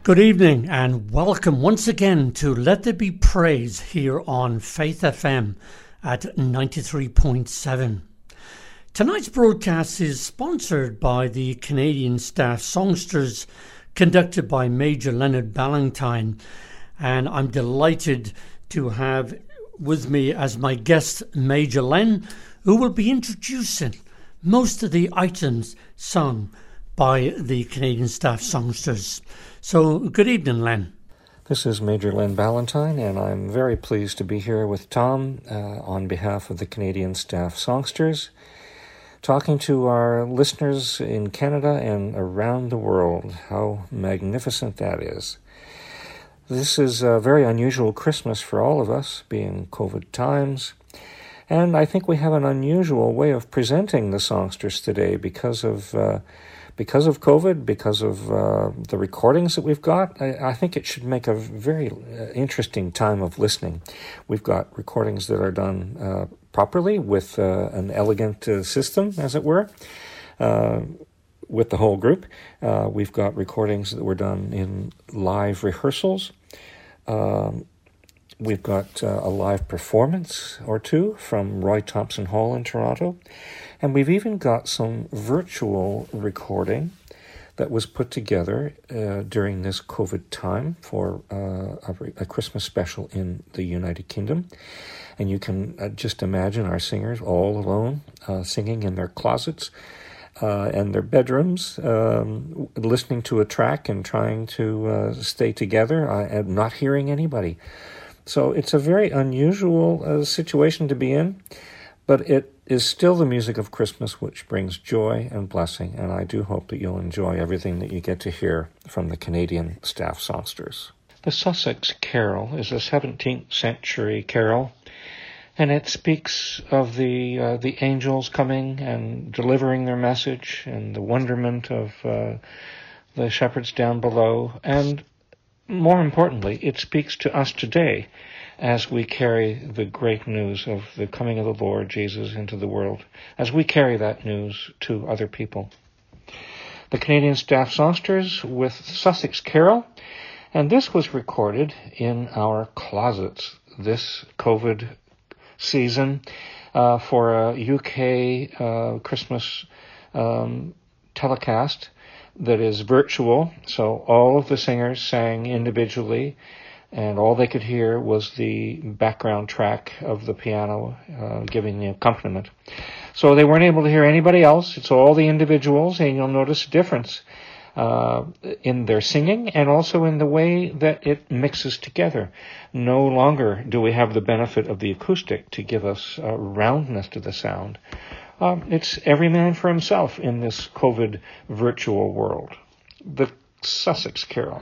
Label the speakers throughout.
Speaker 1: Good evening and welcome once again to Let There Be Praise here on Faith FM at 93.7. Tonight's broadcast is sponsored by the Canadian Staff Songsters, conducted by Major Leonard Ballantyne, and I'm delighted to have with me as my guest Major Len, who will be introducing most of the items sung by the Canadian Staff Songsters. So, good evening, Len.
Speaker 2: This is Major Len Ballantyne, and I'm very pleased to be here with Tom on behalf of the Canadian Staff Songsters, talking to our listeners in Canada and around the world. How magnificent that is. This is a very unusual Christmas for all of us, being COVID times, and I think we have an unusual way of presenting the songsters today because of COVID, because of the recordings that we've got. I think it should make a very interesting time of listening. We've got recordings that are done properly with an elegant system, as it were, with the whole group. We've got recordings that were done in live rehearsals. We've got a live performance or two from Roy Thompson Hall in Toronto. And we've even got some virtual recording that was put together during this COVID time for a Christmas special in the United Kingdom. And you can just imagine our singers all alone singing in their closets and their bedrooms, listening to a track and trying to stay together and not hearing anybody. So it's a very unusual situation to be in, but it is still the music of Christmas which brings joy and blessing, and I do hope that you'll enjoy everything that you get to hear from the Canadian Staff Songsters. The Sussex Carol is a 17th century carol, and it speaks of the angels coming and delivering their message and the wonderment of the shepherds down below, and more importantly, it speaks to us today as we carry the great news of the coming of the Lord Jesus into the world, as we carry that news to other people. The Canadian Staff Songsters with Sussex Carol, and this was recorded in our closets this COVID season for a UK Christmas telecast that is virtual, so all of the singers sang individually, and all they could hear was the background track of the piano giving the accompaniment. So they weren't able to hear anybody else. It's all the individuals, and you'll notice a difference in their singing and also in the way that it mixes together. No longer do we have the benefit of the acoustic to give us roundness to the sound. It's every man for himself in this COVID virtual world. The Sussex Carol.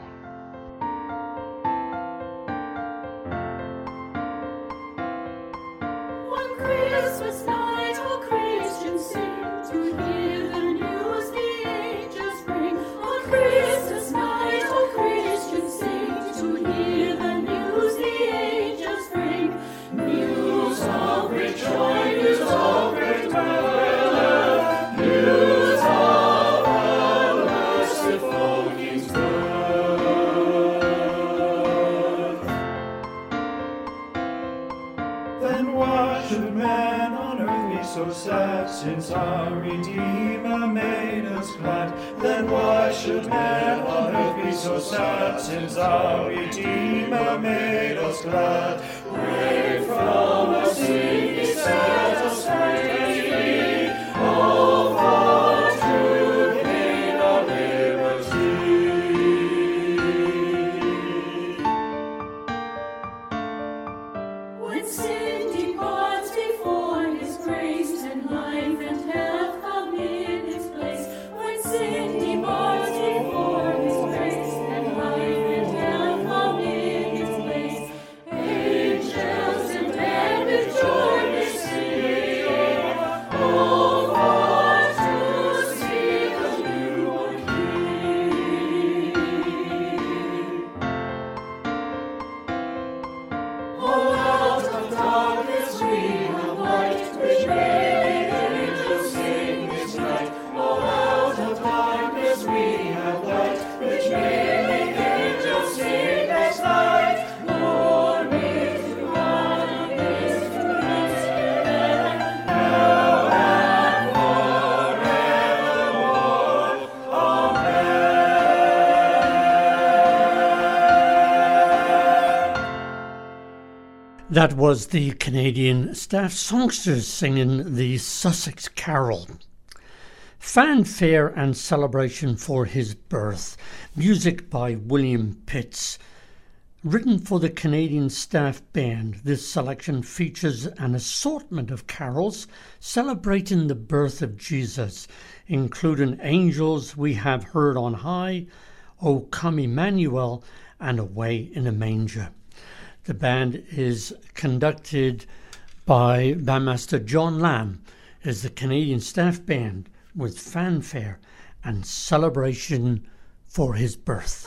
Speaker 3: Since our Redeemer made us glad, then why should men on earth be so sad? Since our Redeemer made us glad, when from our sin he set us free, oh, for to gain our liberty. When sin departs before his grace, and life and health come in its place. When sin departs before his grace, and life and health come in its place. Angels and men with joy they sing,
Speaker 1: That was the Canadian Staff Songsters singing the Sussex Carol. Fanfare and Celebration for His Birth. Music by William Pitts. Written for the Canadian Staff Band, this selection features an assortment of carols celebrating the birth of Jesus, including Angels We Have Heard on High, O Come Emmanuel, and Away in a Manger. The band is conducted by Bandmaster John Lamb, is the Canadian Staff Band with Fanfare and Celebration for His Birth.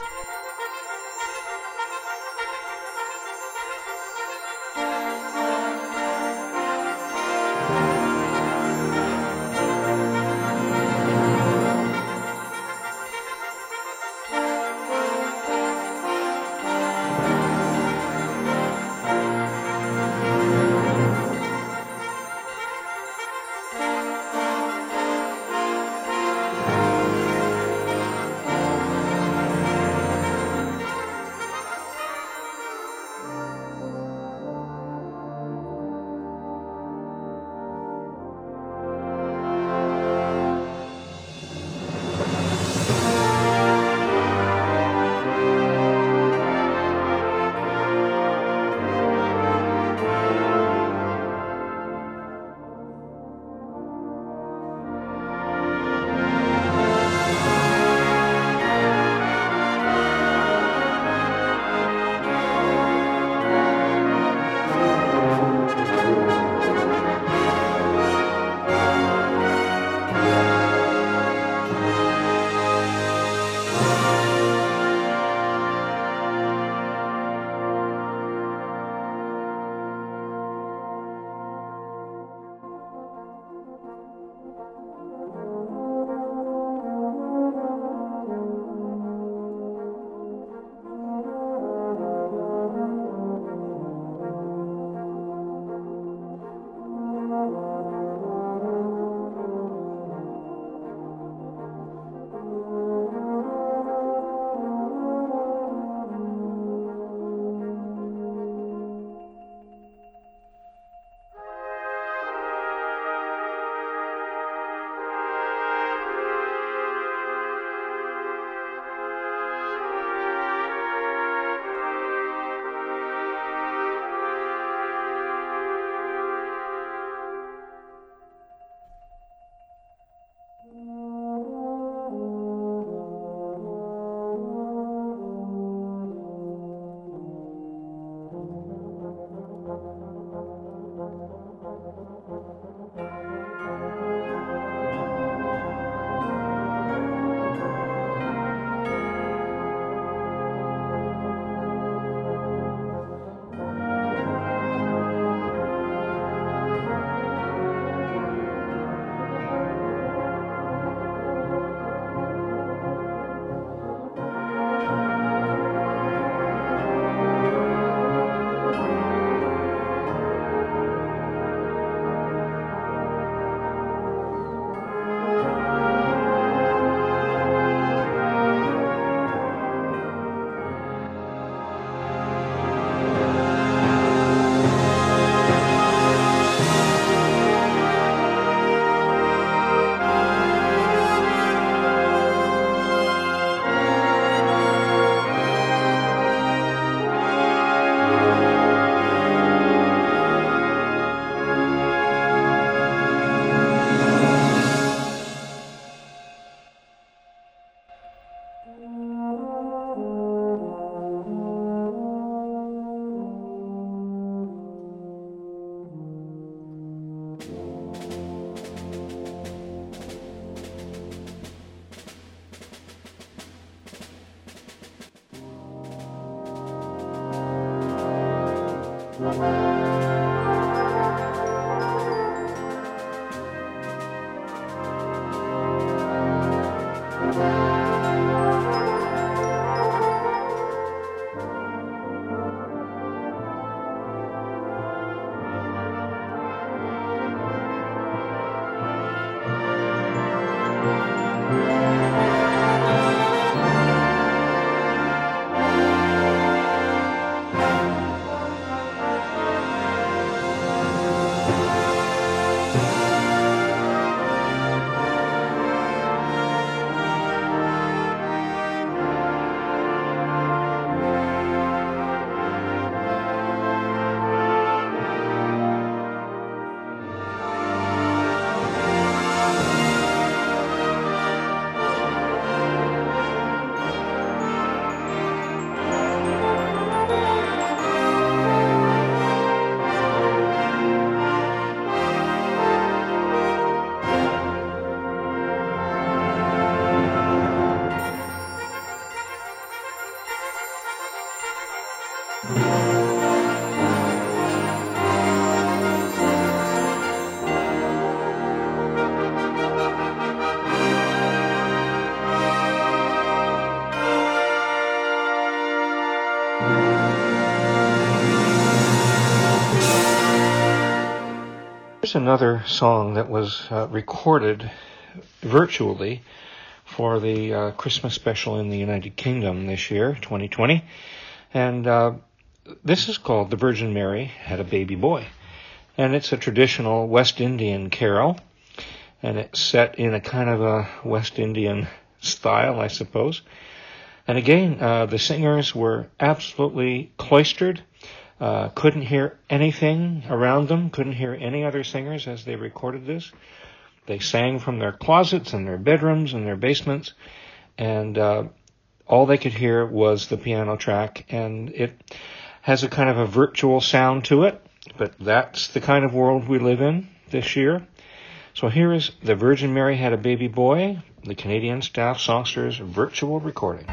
Speaker 2: Here's another song that was recorded virtually for the Christmas special in the United Kingdom this year, 2020. And this is called The Virgin Mary Had a Baby Boy. And it's a traditional West Indian carol. And it's set in a kind of a West Indian style, I suppose. And again, the singers were absolutely cloistered. Couldn't hear anything around them, couldn't hear any other singers as they recorded this. They sang from their closets and their bedrooms and their basements, and all they could hear was the piano track, and it has a kind of a virtual sound to it, but that's the kind of world we live in this year. So here is The Virgin Mary Had a Baby Boy, the Canadian Staff Songsters virtual recording.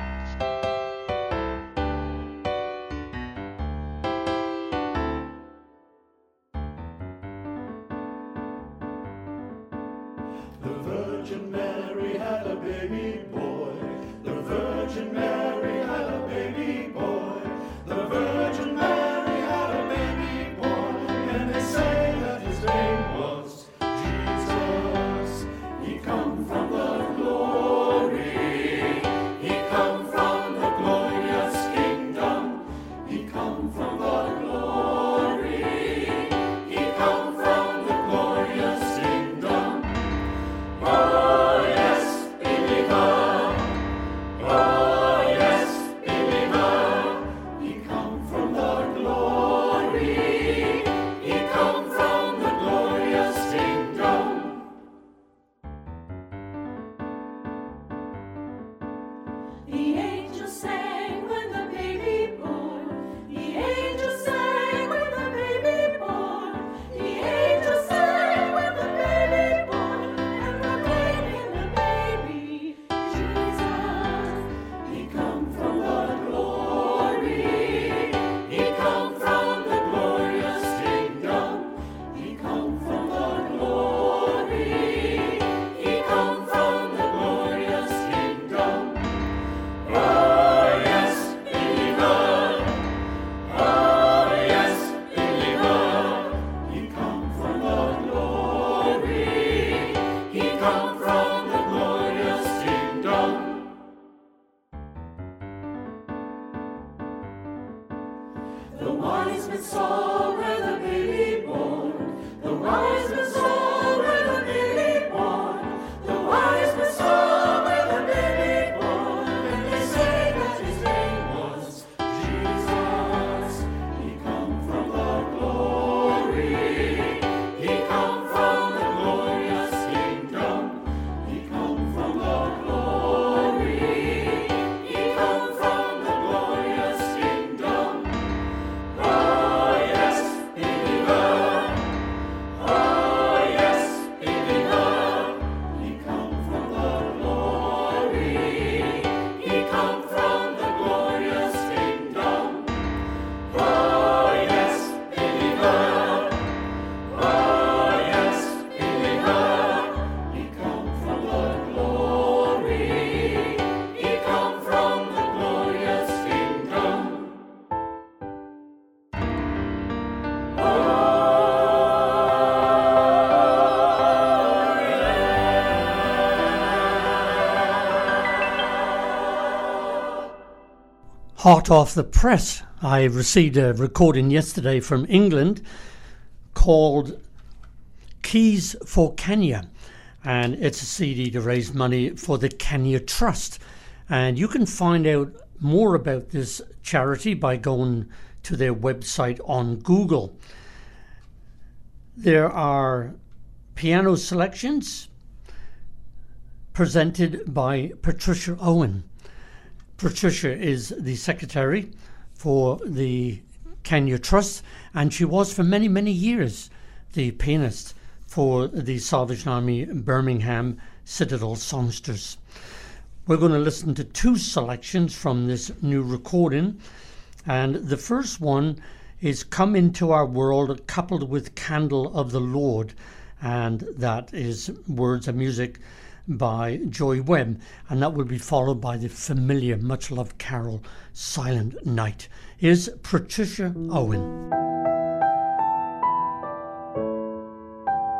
Speaker 3: The Virgin Mary had a baby boy. The Virgin Mary had a baby boy. The Virgin Mary had a baby boy. And they say that his name was Jesus. He come from the glory. He come from the glorious kingdom. He come from the glory. He come from the glorious kingdom. Oh yes, believer. Oh yes, believer. He come from the glory. He come from the glorious kingdom.
Speaker 4: The angels sang when the baby born. The angels sang when the baby born. The angels sang when the baby born. And proclaiming the baby Jesus. He come from the glory. He come from the glorious kingdom. He come from the glory. He come from the glorious kingdom. Oh yes, believer. Oh yes, believer. He come from the glory. He come from the glorious kingdom. The wise men saw where the baby born. The wise men saw where the baby born. The wise men saw where the baby born. And they say that his name was Jesus. He come from the glory. He come from the glorious kingdom. He come from the glory. He come from the glorious kingdom. Oh yes, believer. Oh yes, believer. He come from the glory. He come from the glorious kingdom. Oh yes, believer. Oh yes, believer. He come from the glory. He come from the glorious kingdom.
Speaker 1: Hot off the press, I received a recording yesterday from England called Keys for Kenya, and it's a CD to raise money for the Kenya Trust. And you can find out more about this charity by going to their website on Google. There are piano selections presented by Patricia Owen. Patricia is the secretary for the Kenya Trust, and she was for many, many years the pianist for the Salvation Army Birmingham Citadel Songsters. We're going to listen to two selections from this new recording, and the first one is Come Into Our World, coupled with Candle of the Lord, and that is words and music by Joy Webb, and that will be followed by the familiar, much-loved carol, Silent Night. Here's Patricia Owen.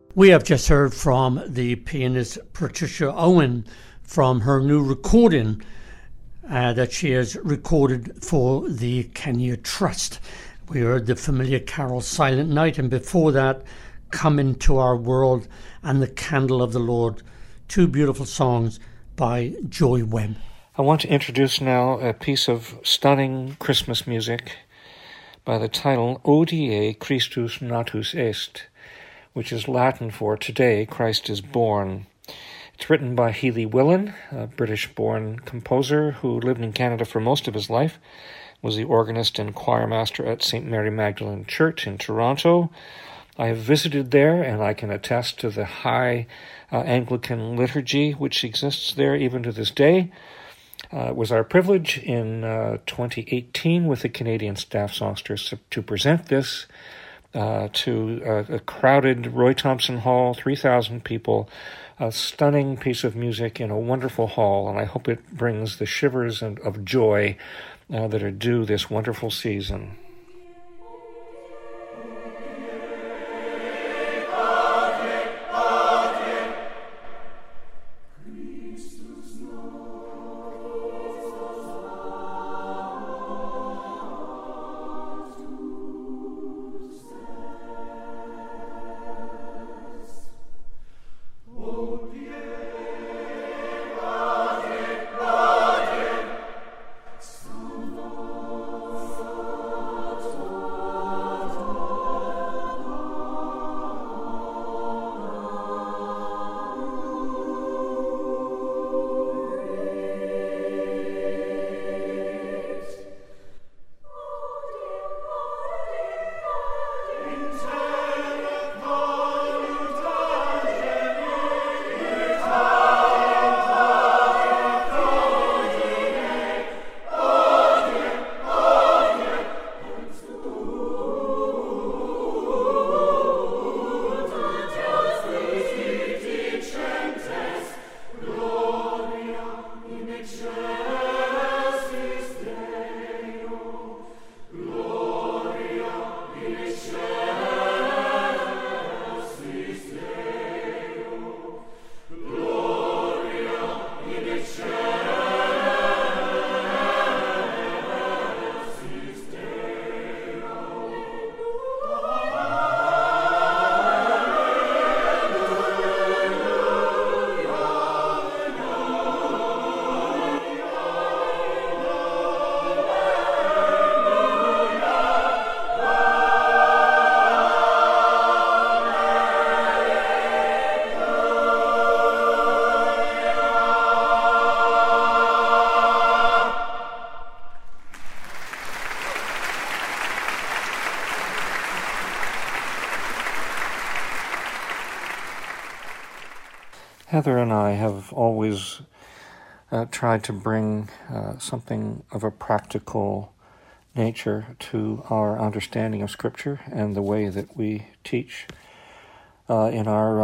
Speaker 1: We have just heard from the pianist Patricia Owen from her new recording that she has recorded for the Kenya Trust. We heard the familiar carol Silent Night, and before that, Come Into Our World and The Candle of the Lord, two beautiful songs by Joy Webb.
Speaker 2: I want to introduce now a piece of stunning Christmas music by the title Hodie Christus natus est, which is Latin for Today Christ is Born. It's written by Healy Willan, a British-born composer who lived in Canada for most of his life, was the organist and choirmaster at St. Mary Magdalene Church in Toronto. I have visited there, and I can attest to the high Anglican liturgy which exists there even to this day. It was our privilege in 2018 with the Canadian Staff Songsters to present this to a crowded Roy Thompson Hall, 3,000 people, a stunning piece of music in a wonderful hall, and I hope it brings the shivers of joy that are due this wonderful season. Heather and I have always tried to bring something of a practical nature to our understanding of Scripture and the way that we teach in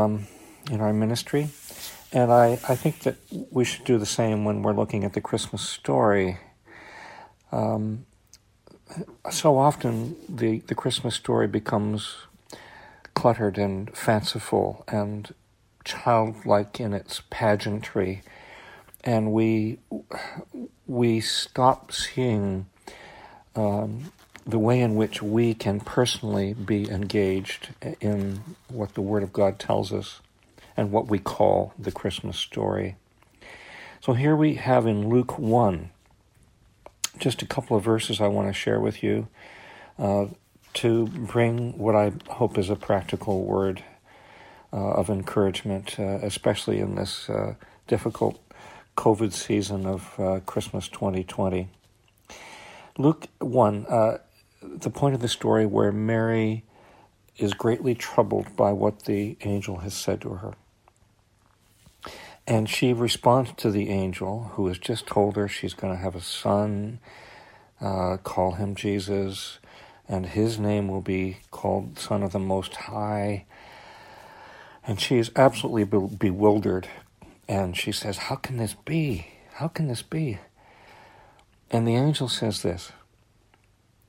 Speaker 2: our ministry. And I think that we should do the same when we're looking at the Christmas story. So often the Christmas story becomes cluttered and fanciful and childlike in its pageantry, and we stop seeing the way in which we can personally be engaged in what the Word of God tells us and what we call the Christmas story. So here we have in Luke 1 just a couple of verses I want to share with you to bring what I hope is a practical word of encouragement, especially in this difficult COVID season of Christmas 2020. Luke 1, the point of the story where Mary is greatly troubled by what the angel has said to her. And she responds to the angel, who has just told her she's going to have a son, call him Jesus, and his name will be called Son of the Most High. And she is absolutely bewildered. And she says, how can this be? How can this be? And the angel says this,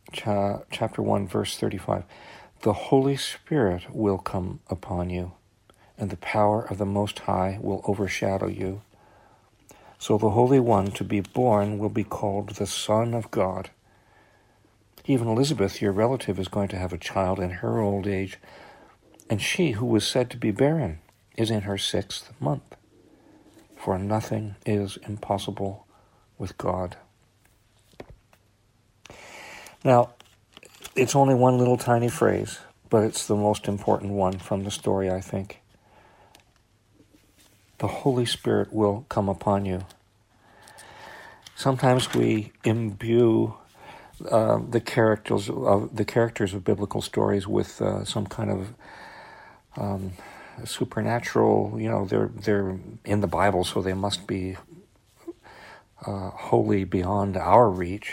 Speaker 2: chapter 1, verse 35, the Holy Spirit will come upon you, and the power of the Most High will overshadow you. So the Holy One to be born will be called the Son of God. Even Elizabeth, your relative, is going to have a child in her old age, and she, who was said to be barren, is in her 6th month. For nothing is impossible with God. Now, it's only one little tiny phrase, but it's the most important one from the story, I think. The Holy Spirit will come upon you. Sometimes we imbue the characters of biblical stories with some kind of supernatural. They're in the Bible, so they must be wholly beyond our reach.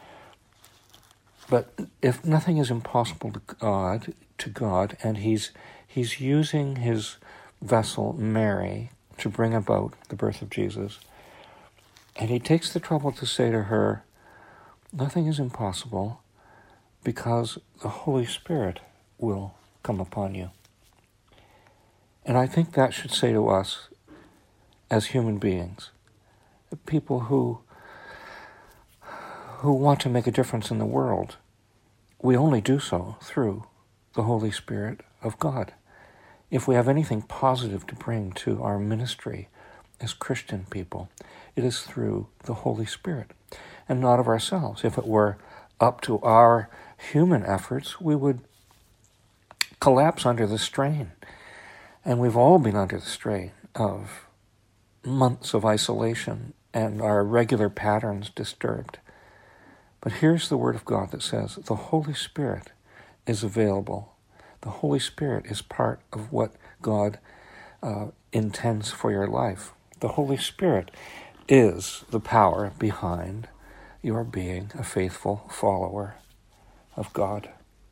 Speaker 2: But if nothing is impossible to God, and He's using His vessel Mary to bring about the birth of Jesus, and He takes the trouble to say to her, nothing is impossible because the Holy Spirit will come upon you. And I think that should say to us as human beings, people who want to make a difference in the world, we only do so through the Holy Spirit of God. If we have anything positive to bring to our ministry as Christian people, it is through the Holy Spirit and not of ourselves. If it were up to our human efforts, we would collapse under the strain. And we've all been under the strain of months of isolation and our regular patterns disturbed. But here's the Word of God that says the Holy Spirit is available. The Holy Spirit is part of what God intends for your life. The Holy Spirit is the power behind your being a faithful follower of God.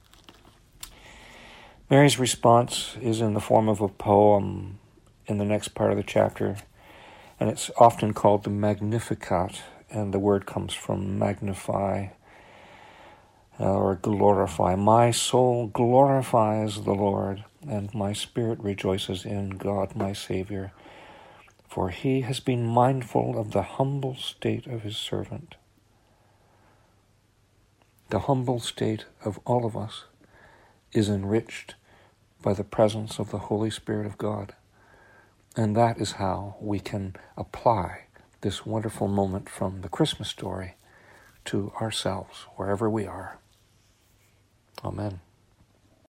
Speaker 2: Mary's response is in the form of a poem in the next part of the chapter, and it's often called the Magnificat, and the word comes from magnify or glorify. My soul glorifies the Lord, and my spirit rejoices in God my Savior, for He has been mindful of the humble state of His servant. The humble state of all of us is enriched by the presence of the Holy Spirit of God. And that is how we can apply this wonderful moment from the Christmas story to ourselves, wherever we are. Amen.